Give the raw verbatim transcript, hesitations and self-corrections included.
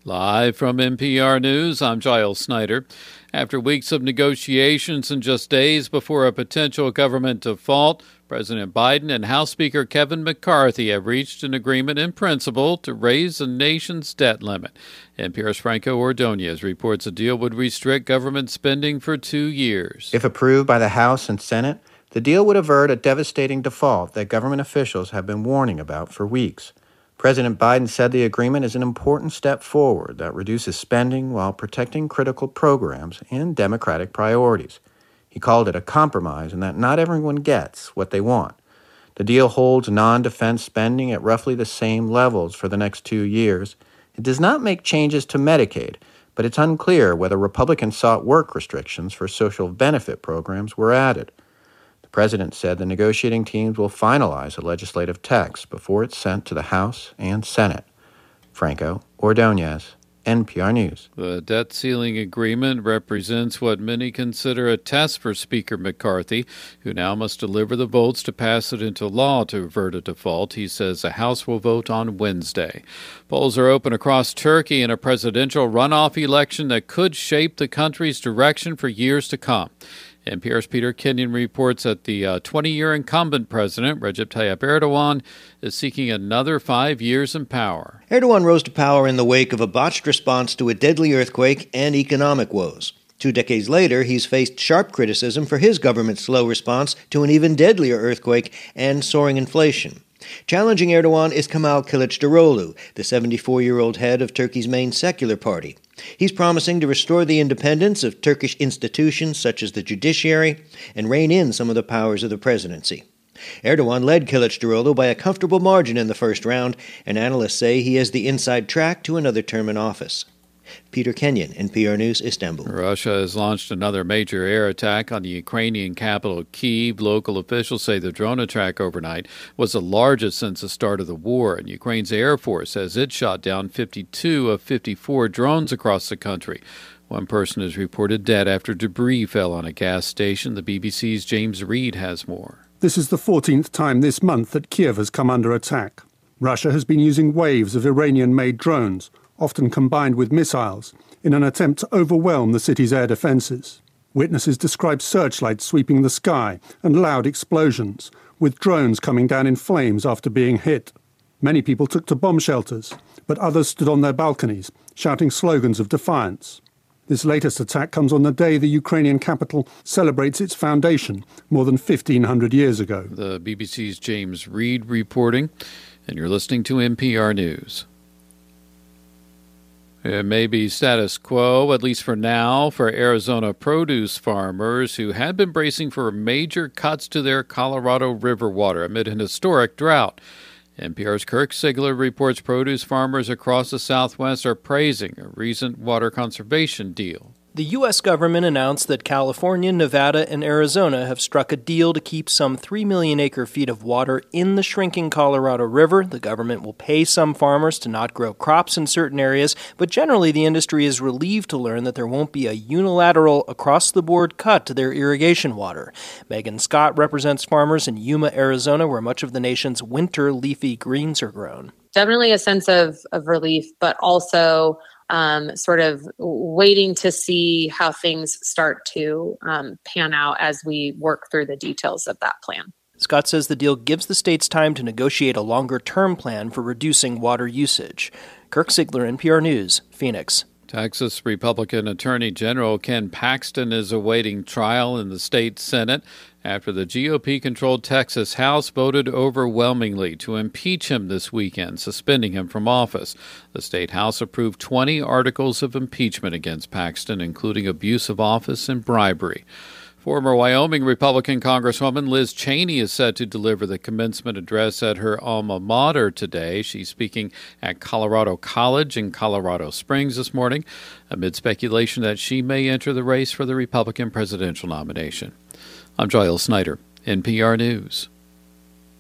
Live from N P R News, I'm Giles Snyder. After weeks of negotiations and just days before a potential government default, President Biden and House Speaker Kevin McCarthy have reached an agreement in principle to raise the nation's debt limit. N P R's Franco Ordonez reports a deal would restrict government spending for two years. If approved by the House and Senate, the deal would avert a devastating default that government officials have been warning about for weeks. President Biden said the agreement is an important step forward that reduces spending while protecting critical programs and democratic priorities. He called it a compromise and that not everyone gets what they want. The deal holds non-defense spending at roughly the same levels for the next two years. It does not make changes to Medicaid, but it's unclear whether Republicans sought work restrictions for social benefit programs were added. The president said the negotiating teams will finalize a legislative text before it's sent to the House and Senate. Franco Ordonez, N P R News. The debt ceiling agreement represents what many consider a test for Speaker McCarthy, who now must deliver the votes to pass it into law to avert a default. He says the House will vote on Wednesday. Polls are open across Turkey in a presidential runoff election that could shape the country's direction for years to come. N P R's Peter Kenyon reports that the uh, twenty-year incumbent president, Recep Tayyip Erdogan, is seeking another five years in power. Erdogan rose to power in the wake of a botched response to a deadly earthquake and economic woes. Two decades later, he's faced sharp criticism for his government's slow response to an even deadlier earthquake and soaring inflation. Challenging Erdogan is Kemal Kılıçdaroğlu, the seventy-four-year-old head of Turkey's main secular party. He's promising to restore the independence of Turkish institutions such as the judiciary and rein in some of the powers of the presidency. Erdogan led Kılıçdaroğlu by a comfortable margin in the first round, and analysts say he has the inside track to another term in office. Peter Kenyon, N P R News, Istanbul. Russia has launched another major air attack on the Ukrainian capital, Kyiv. Local officials say the drone attack overnight was the largest since the start of the war, and Ukraine's Air Force says it shot down fifty-two of fifty-four drones across the country. One person is reported dead after debris fell on a gas station. The B B C's James Reed has more. This is the fourteenth time this month that Kyiv has come under attack. Russia has been using waves of Iranian-made drones, often combined with missiles, in an attempt to overwhelm the city's air defences. Witnesses describe searchlights sweeping the sky and loud explosions, with drones coming down in flames after being hit. Many people took to bomb shelters, but others stood on their balconies, shouting slogans of defiance. This latest attack comes on the day the Ukrainian capital celebrates its foundation more than fifteen hundred years ago. The B B C's James Reed reporting, and you're listening to N P R News. It may be status quo, at least for now, for Arizona produce farmers who had been bracing for major cuts to their Colorado River water amid an historic drought. N P R's Kirk Sigler reports produce farmers across the Southwest are praising a recent water conservation deal. The U S government announced that California, Nevada, and Arizona have struck a deal to keep some three million acre-feet of water in the shrinking Colorado River. The government will pay some farmers to not grow crops in certain areas, but generally the industry is relieved to learn that there won't be a unilateral, across-the-board cut to their irrigation water. Megan Scott represents farmers in Yuma, Arizona, where much of the nation's winter leafy greens are grown. Definitely a sense of, of relief, but also Um, sort of waiting to see how things start to um, pan out as we work through the details of that plan. Scott says the deal gives the states time to negotiate a longer-term plan for reducing water usage. Kirk Sigler, N P R News, Phoenix. Texas Republican Attorney General Ken Paxton is awaiting trial in the state Senate after the G O P-controlled Texas House voted overwhelmingly to impeach him this weekend, suspending him from office. The state House approved twenty articles of impeachment against Paxton, including abuse of office and bribery. Former Wyoming Republican Congresswoman Liz Cheney is set to deliver the commencement address at her alma mater today. She's speaking at Colorado College in Colorado Springs this morning, amid speculation that she may enter the race for the Republican presidential nomination. I'm Giles Snyder, N P R News.